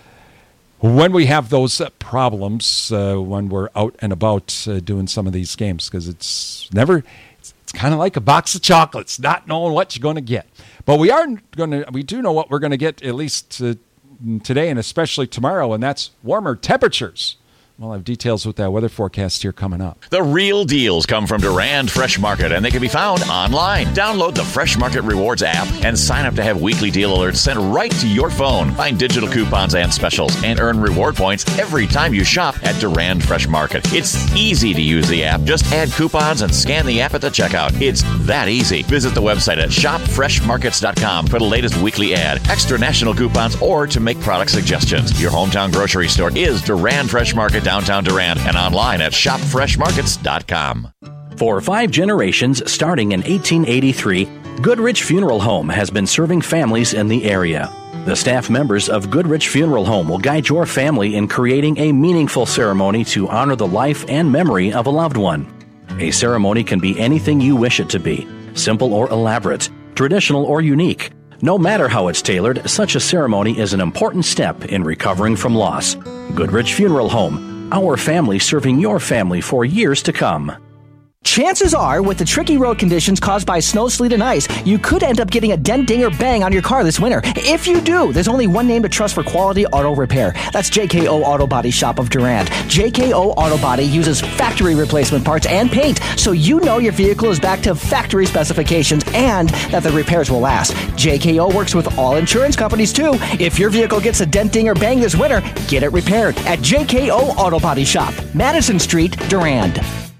when we have those problems when we're out and about doing some of these games, because it's kind of like a box of chocolates, not knowing what you're going to get. But we do know what we're going to get, at least today and especially tomorrow, and that's warmer temperatures. We'll have details with that weather forecast here coming up. The real deals come from Durand Fresh Market, and they can be found online. Download the Fresh Market Rewards app and sign up to have weekly deal alerts sent right to your phone. Find digital coupons and specials and earn reward points every time you shop at Durand Fresh Market. It's easy to use the app. Just add coupons and scan the app at the checkout. It's that easy. Visit the website at shopfreshmarkets.com for the latest weekly ad, extra national coupons, or to make product suggestions. Your hometown grocery store is Durand Fresh Market, downtown Durand, and online at shopfreshmarkets.com. For 5 generations, starting in 1883, Goodrich Funeral Home has been serving families in the area. The staff members of Goodrich Funeral Home will guide your family in creating a meaningful ceremony to honor the life and memory of a loved one. A ceremony can be anything you wish it to be, simple or elaborate, traditional or unique. No matter how it's tailored, such a ceremony is an important step in recovering from loss. Goodrich Funeral Home, our family serving your family for years to come. Chances are, with the tricky road conditions caused by snow, sleet, and ice, you could end up getting a dent, ding, or bang on your car this winter. If you do, there's only one name to trust for quality auto repair. That's JKO Auto Body Shop of Durand. JKO Auto Body uses factory replacement parts and paint, so you know your vehicle is back to factory specifications and that the repairs will last. JKO works with all insurance companies, too. If your vehicle gets a dent, ding, or bang this winter, get it repaired at JKO Auto Body Shop, Madison Street, Durand.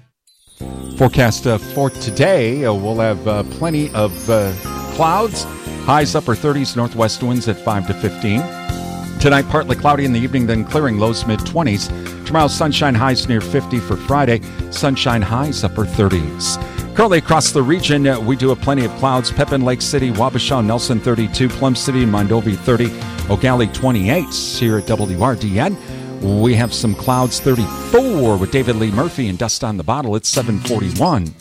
Forecast for today, we'll have plenty of clouds, highs upper 30s, northwest winds at 5 to 15. Tonight, partly cloudy in the evening, then clearing, lows mid-20s. Tomorrow, sunshine, highs near 50 for Friday, sunshine, highs upper 30s. Currently across the region, we do have plenty of clouds. Pepin, Lake City, Wabasha, Nelson 32, Plum City, and Mondovi 30, Ogallie 28. Here at WRDN, we have some clouds, 34 with David Lee Murphy and Dust on the Bottle. It's 7:41.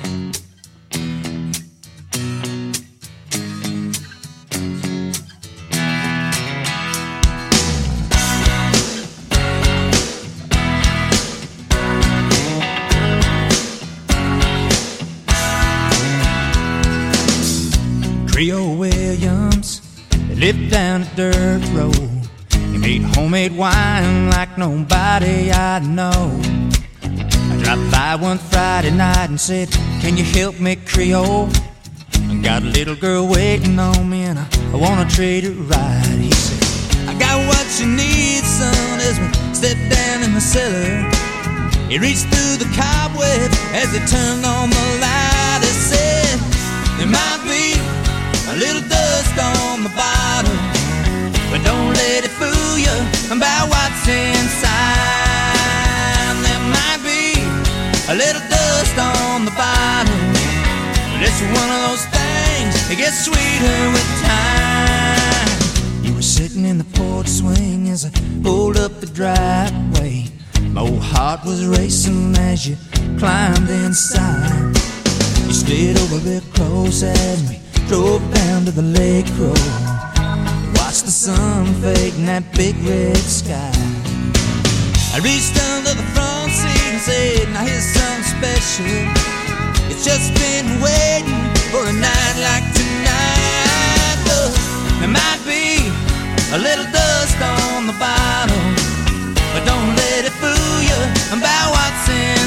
Creole Williams lived down a dirt road. He made homemade wine like nobody I know. I dropped by one Friday night and said, can you help me, Creole? I got a little girl waiting on me and I wanna treat her right. He said, I got what you need, son, as we stepped down in the cellar. He reached through the cobwebs as he turned on the light. He said, there might be a little dust on the bottom, but don't let it fool you about what's inside. There might be a little dust on the bottom, but it's one of those things that gets sweeter with time. You were sitting in the porch swing as I pulled up the driveway. My old heart was racing as you climbed inside. You slid over real close as we drove down to the lake road. Watched the sun fade in that big red sky. I reached under the front seat and said, now here's something special. It's just been waiting for a night like tonight. Look, there might be a little dust on the bottom, but don't let it fool you about what's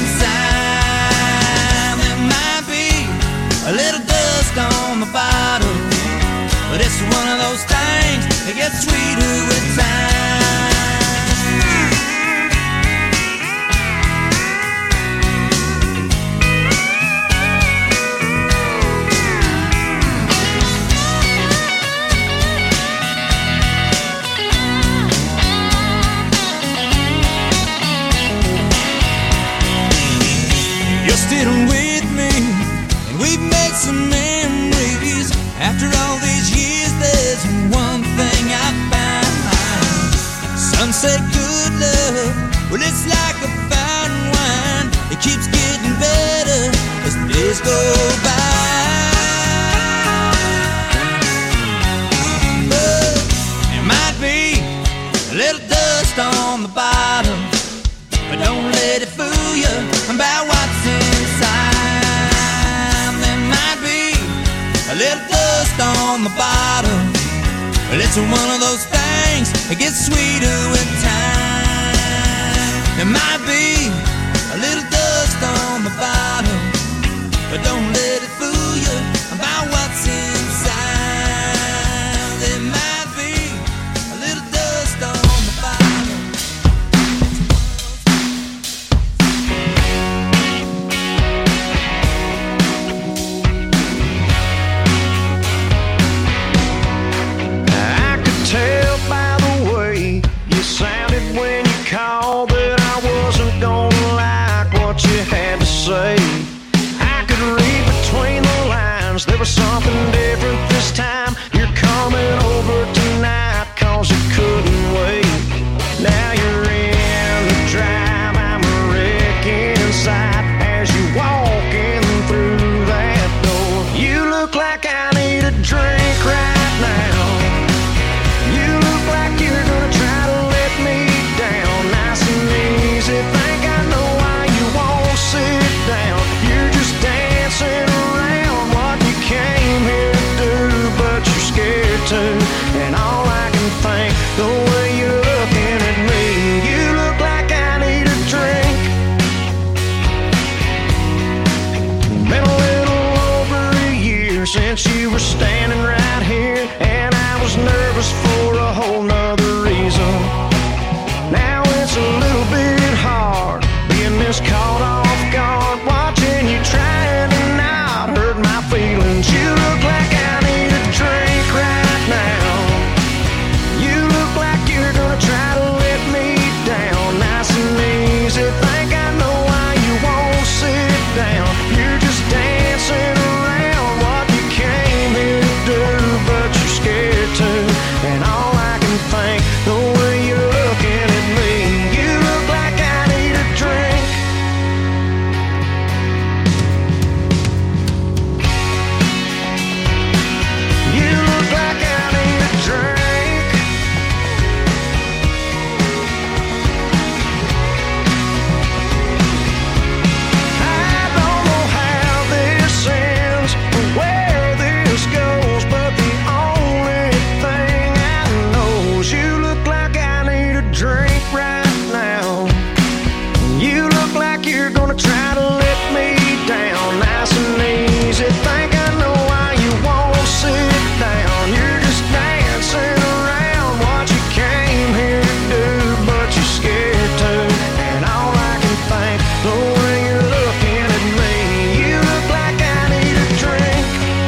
inside. There might be a little dust on the bottom, but it's one of those things that gets sweeter with time. say good love, well it's like a fine wine. It keeps getting better as the days go by. But there might be a little dust on the bottom, but don't let it fool you about what's inside. There might be a little dust on the bottom, but it's one of those things that gets sweeter with time. There might be a little dust on the bottom, but don't let it fool you about what's inside. There might be a little dust on the bottom. I could tell by the way you sounded when you called that I wasn't gonna like what you had to say. I could read between the lines, there was something different this time. You're coming over tonight cause you couldn't wait. Now you're in the drive, I'm a wreck inside as you walking through that door. You look like I need a drink right now. You look like you're gonna try to let me down nice and easy. Think I know why you won't sit down. You're just dancing around what you came here to do, but you're scared to. And all I can think, the way you're looking at me, you look like I need a drink. Been a little over a year since you were standing right here, and I was nervous for a whole nother reason. Now it's a little bit hard being this caught off guard, watching you trying to not hurt my feelings. You look like I need a drink right now. You look like you're gonna try to let me down nice and easy. Think I know why you won't sit down. You're just dancing around what you came here to do, but you're scared to. And all I can think, the way you're looking at me, you look like I need a drink. You look like I need a drink. I don't know how this ends or where this goes, but the only thing I know is you look like I need a drink right now. You look like you're gonna try to let me down nice and easy. Think I know why you won't sit down. You're just dancing around what you came here to do, but you're scared to. And all I can think, the way you're looking at me, you look like I need a drink.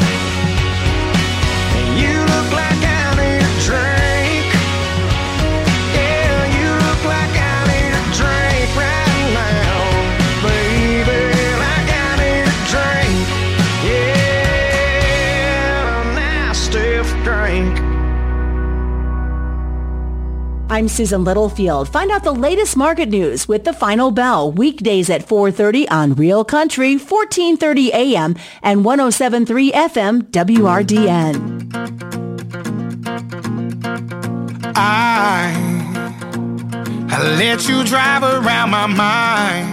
And you look like I need a drink. Yeah, you look like I need a drink right now, baby. Like I need a drink. Yeah, a nice stiff drink. I'm Susan Littlefield. Find out the latest market news with The Final Bell, weekdays at 4:30 on Real Country, 1430 AM and 107.3 FM WRDN. I let you drive around my mind.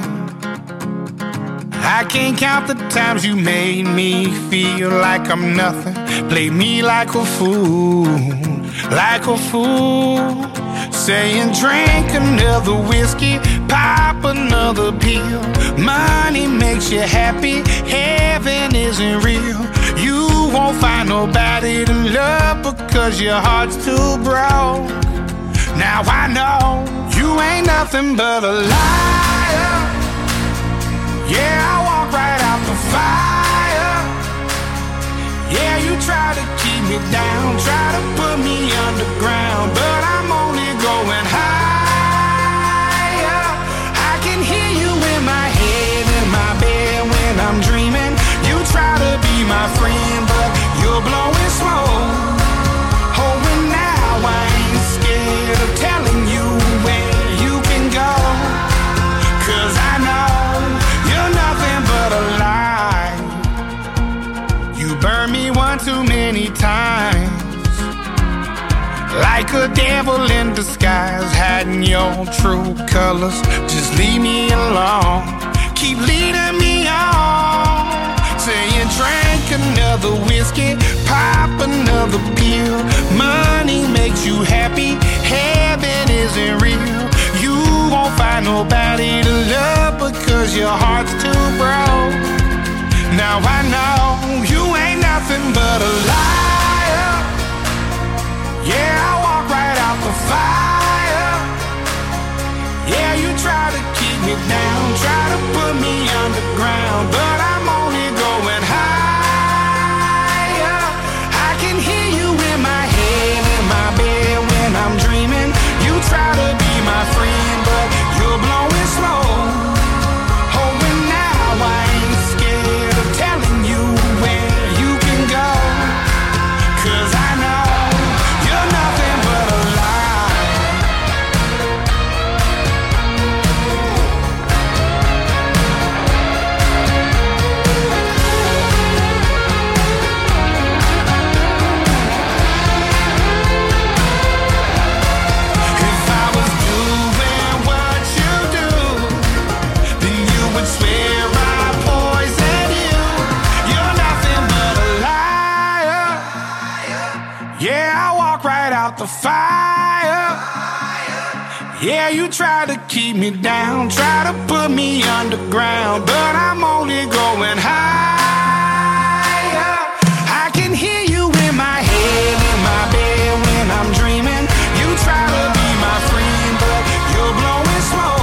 I can't count the times you made me feel like I'm nothing. Play me like a fool, like a fool. Saying drink another whiskey, pop another pill. Money makes you happy, heaven isn't real. You won't find nobody to love because your heart's too broke. Now I know you ain't nothing but a liar. Yeah, I walk right out the fire. Yeah, you try to keep me down, try to put me underground, but I'm only going higher. I can hear you in my head, in my bed when I'm dreaming. You try to be my friend, but you're blowing smoke. Oh, and now I ain't scared of telling you a devil in disguise, hiding your true colors. Just leave me alone. Keep leading me on. Saying drink another whiskey, pop another pill. Money makes you happy, heaven isn't real. You won't find nobody to love because your heart's too broke. Now I know you ain't nothing but a liar. Yeah, I walk right out the fire. Yeah, you try to keep me down, try to put me underground, but I'm only going higher. I can hear you in my head, in my bed when I'm dreaming. You try to be my friend, but you're blowing slow. Oh, and now I ain't scared of telling you where you can go. 'Cause I know you're nothing but a lie. If I was doing what you do, then you would swear I poisoned you. You're nothing but a liar. Yeah, I walk right out the fire. Yeah, you try to keep me down, try to put me underground, but I'm only going higher. I can hear you in my head, in my bed when I'm dreaming. You try to be my friend, but you're blowing slow.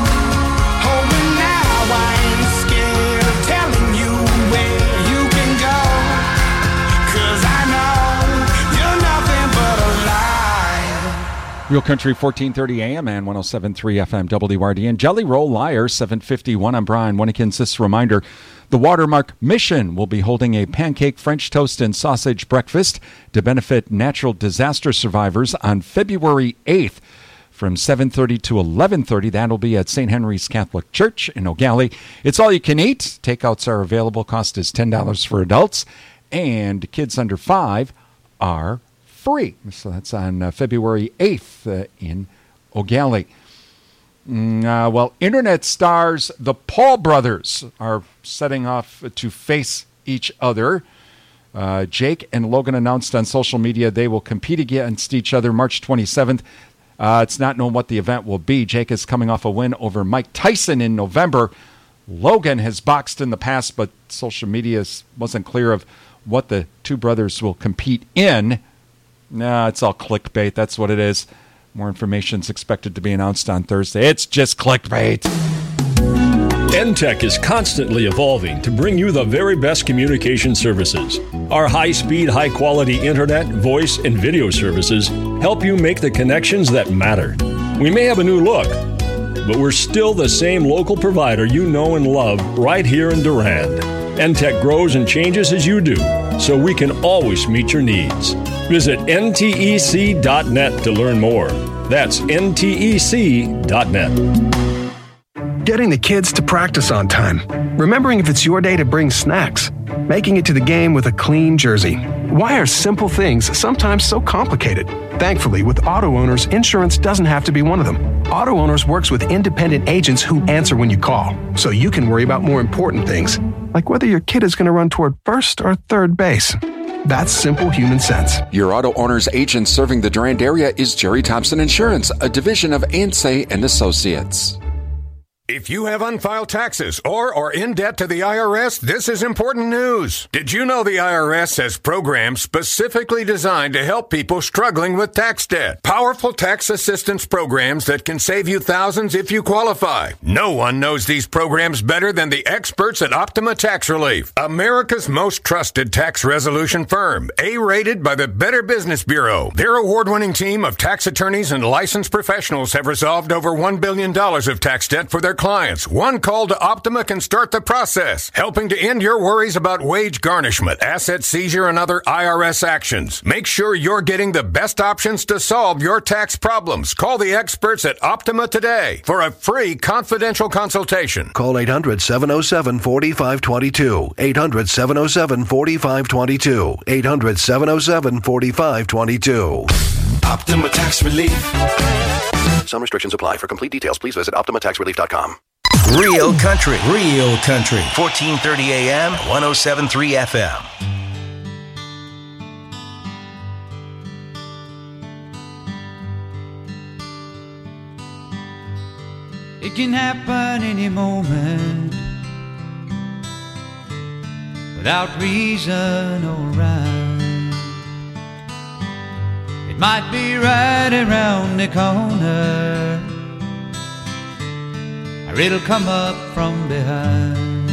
Oh, and now I ain't scared of telling you where you can go. 'Cause I know you're nothing but a lie. Real Country 1430 AM and 107.3 FM WRDN. Jelly Roll Liar 751. I'm Brian Winnekins. This reminder, the Watermark Mission will be holding a pancake, French toast, and sausage breakfast to benefit natural disaster survivors on February 8th from 7:30 to 11:30. That'll be at St. Henry's Catholic Church in O'Galley. It's all you can eat. Takeouts are available. Cost is $10 for adults, and kids under 5 are free. So that's on February 8th in O'Galley. Well, internet stars, the Paul brothers, are setting off to face each other. Jake and Logan announced on social media they will compete against each other March 27th. It's not known what the event will be. Jake is coming off a win over Mike Tyson in November. Logan has boxed in the past, but social media wasn't clear of what the two brothers will compete in. It's all clickbait. That's what it is. More information is expected to be announced on Thursday. It's just clickbait. NTEC is constantly evolving to bring you the very best communication services. Our high-speed, high-quality internet, voice, and video services help you make the connections that matter. We may have a new look, but we're still the same local provider you know and love right here in Durand. NTEC grows and changes as you do, so we can always meet your needs. Visit ntec.net to learn more. That's ntec.net. Getting the kids to practice on time. Remembering if it's your day to bring snacks. Making it to the game with a clean jersey. Why are simple things sometimes so complicated? Thankfully, with Auto Owners, insurance doesn't have to be one of them. Auto Owners works with independent agents who answer when you call, so you can worry about more important things, like whether your kid is going to run toward first or third base. That's simple human sense. Your Auto Owners agent serving the Durand area is Jerry Thompson Insurance, a division of Ansay and Associates. If you have unfiled taxes or are in debt to the IRS, this is important news. Did you know the IRS has programs specifically designed to help people struggling with tax debt? Powerful tax assistance programs that can save you thousands if you qualify. No one knows these programs better than the experts at Optima Tax Relief, America's most trusted tax resolution firm, A-rated by the Better Business Bureau. Their award-winning team of tax attorneys and licensed professionals have resolved over $1 billion of tax debt for their clients. One call to Optima can start the process, helping to end your worries about wage garnishment, asset seizure, and other IRS actions. Make sure you're getting the best options to solve your tax problems. Call the experts at Optima today for a free confidential consultation. Call 800-707-4522. 800-707-4522. 800-707-4522. Optima Tax Relief. Some restrictions apply. For complete details, please visit OptimaTaxRelief.com. Real country. Real country. 1430 AM, 107.3 FM. It can happen any moment without reason or rhyme. It might be right around the corner, or it'll come up from behind.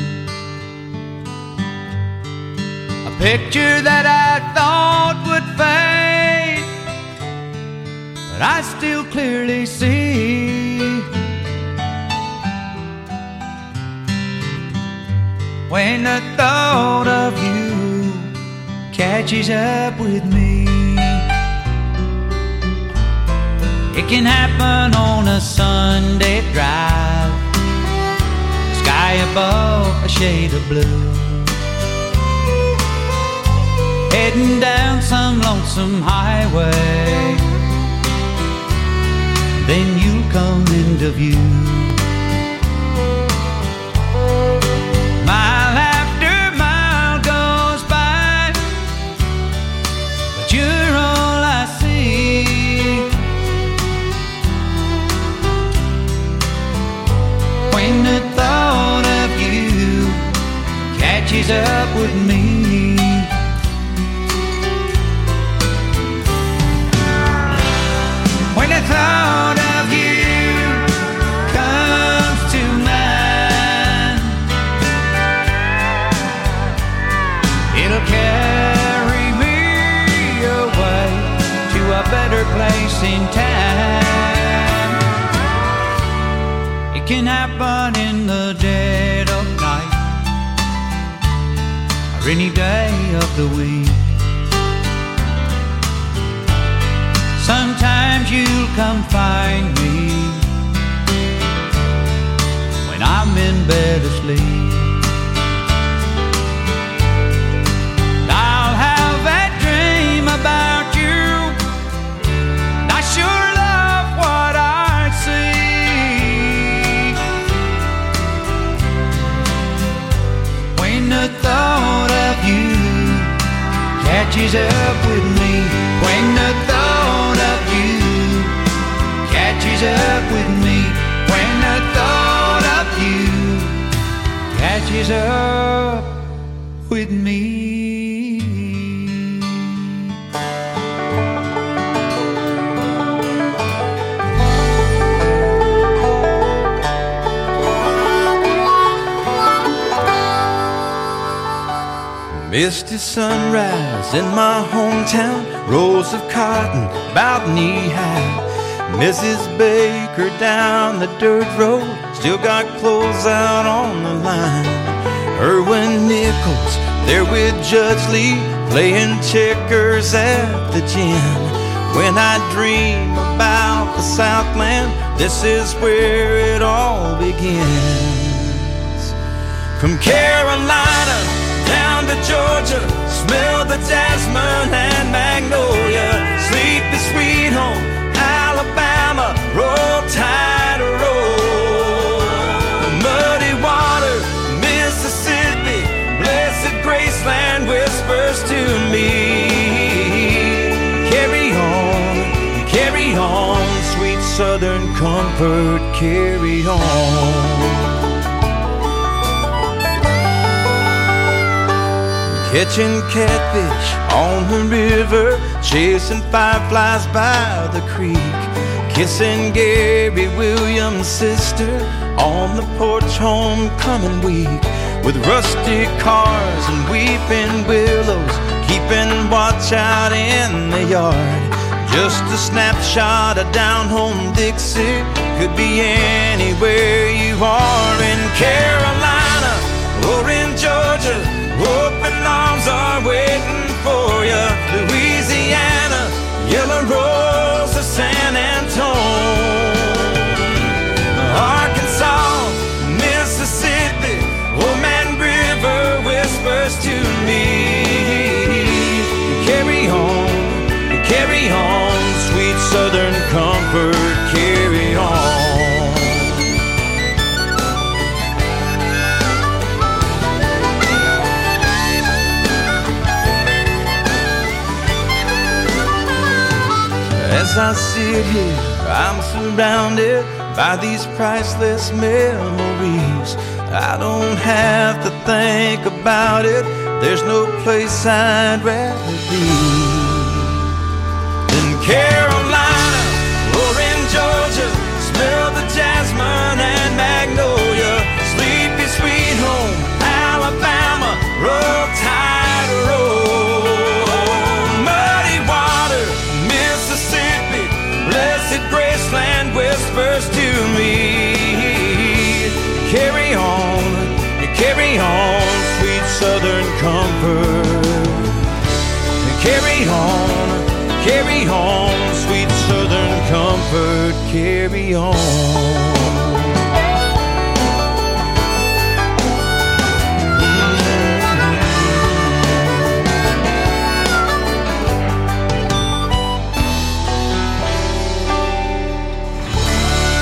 A picture that I thought would fade, but I still clearly see. When the thought of you catches up with me. It can happen on a Sunday drive, the sky above a shade of blue, heading down some lonesome highway, then you'll come into view. Mile after mile goes by, but you're all I see. When the thought of you catches up with me. When the thought of you comes to mind, it'll carry me away to a better place in time. It can happen in the dead of night, or any day of the week. Sometimes you'll come find me when I'm in bed asleep. I'll have that dream about you, and I sure love what I see. When the thought of you catches up with me, when the thought of you catches up with me, when the thought of you catches up with me. Misty sunrise in my hometown, rows of cotton about knee high. Mrs. Baker down the dirt road, still got clothes out on the line. Irwin Nichols there with Judge Lee, playing checkers at the gym. When I dream about the Southland, this is where it all begins. From Carolina down to Georgia, smell the jasmine and magnolia. Sleepy sweet home, Alabama, roll tide, roll. Muddy water, Mississippi, blessed Graceland whispers to me. Carry on, sweet Southern comfort, carry on. Catching catfish on the river, chasing fireflies by the creek, kissing Gary Williams' sister on the porch homecoming week, with rusty cars and weeping willows, keeping watch out in the yard. Just a snapshot of down home Dixie, could be anywhere you you are in Carolina or in Georgia, open arms are waiting for you. Louisiana, Yellow Rose of San Antone, Arkansas, Mississippi, Old Man River whispers to me. Carry on, sweet Southern comfort, carry on. As I sit here, I'm surrounded by these priceless memories. I don't have to think about it, there's no place I'd rather be. Carolina or in Georgia, smell the jasmine and magnolia. Sleepy sweet home, Alabama, roll tide roll. Muddy water, Mississippi, blessed Graceland whispers to me. Carry on, sweet Southern comfort. Carry on, sweet Southern comfort, carry on.